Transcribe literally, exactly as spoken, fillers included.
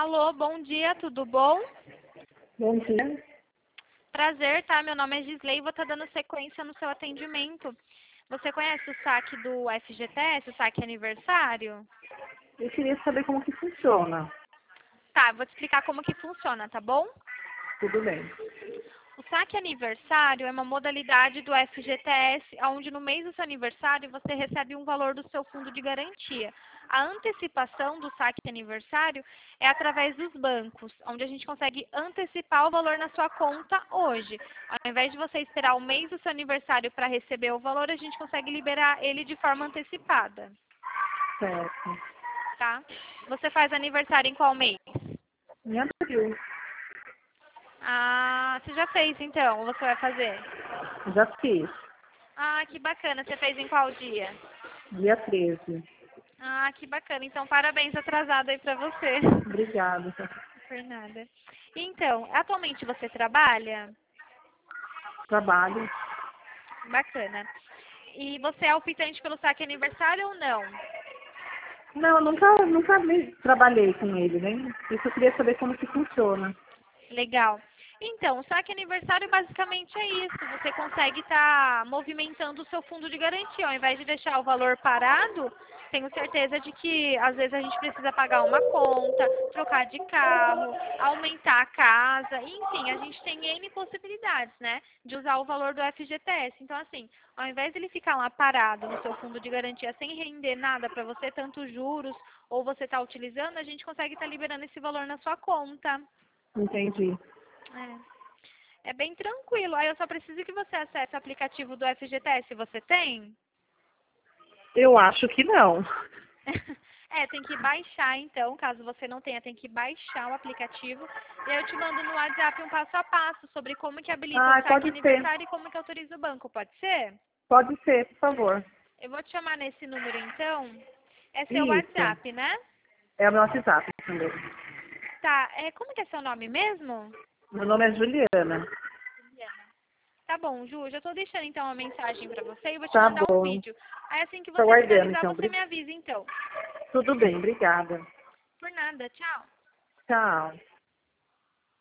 Alô, bom dia, tudo bom? Bom dia. Prazer, tá? Meu nome é Gisley e vou estar dando sequência no seu atendimento. Você conhece o saque do F G T S, o saque aniversário? Eu queria saber como que funciona. Tá, vou te explicar como que funciona, tá bom? Tudo bem. O saque aniversário é uma modalidade do F G T S, onde no mês do seu aniversário você recebe um valor do seu fundo de garantia. A antecipação do saque aniversário é através dos bancos, onde a gente consegue antecipar o valor na sua conta hoje. Ao invés de você esperar o mês do seu aniversário para receber o valor, a gente consegue liberar ele de forma antecipada, Certo. tá? Você faz aniversário em qual mês? Em abril. Ah, você já fez então, ou você vai fazer? Já fiz. Ah, que bacana. Você fez em qual dia? Dia treze. Ah, que bacana. Então, parabéns atrasado aí pra você. Obrigada. Por nada. Então, atualmente você trabalha? Trabalho. Bacana. E você é optante pelo saque aniversário ou não? Não, eu nunca, nunca me trabalhei com ele, né? Isso eu queria saber como que funciona. Legal. Então, o saque aniversário basicamente é isso. Você consegue estar movimentando o seu fundo de garantia. Ao invés de deixar o valor parado, tenho certeza de que às vezes a gente precisa pagar uma conta, trocar de carro, aumentar a casa, enfim, a gente tem N possibilidades, né, de usar o valor do F G T S. Então, assim, ao invés de ele ficar lá parado no seu fundo de garantia sem render nada para você, tanto juros ou você está utilizando, a gente consegue estar liberando esse valor na sua conta. Entendi. É. É bem tranquilo. Aí eu só preciso que você acesse o aplicativo do F G T S. Você tem? Eu acho que não. É, tem que baixar então. Caso você não tenha, tem que baixar o aplicativo. E aí eu te mando no WhatsApp um passo a passo sobre como que habilita o Ah, saque pode ser. aniversário e como que autoriza o banco. Pode ser? Pode ser, por favor. Eu vou te chamar nesse número então. É seu Isso. WhatsApp, né? É o meu WhatsApp também. Tá. É, como que é seu nome mesmo? Meu nome é Juliana. Tá bom, Ju, já tô deixando então uma mensagem pra você e vou te Tá mandar um bom. vídeo. Aí assim que Tô você aguardando, finalizar, então. você Bri- me avisa então. Tudo bem, obrigada. Por nada, tchau. Tchau.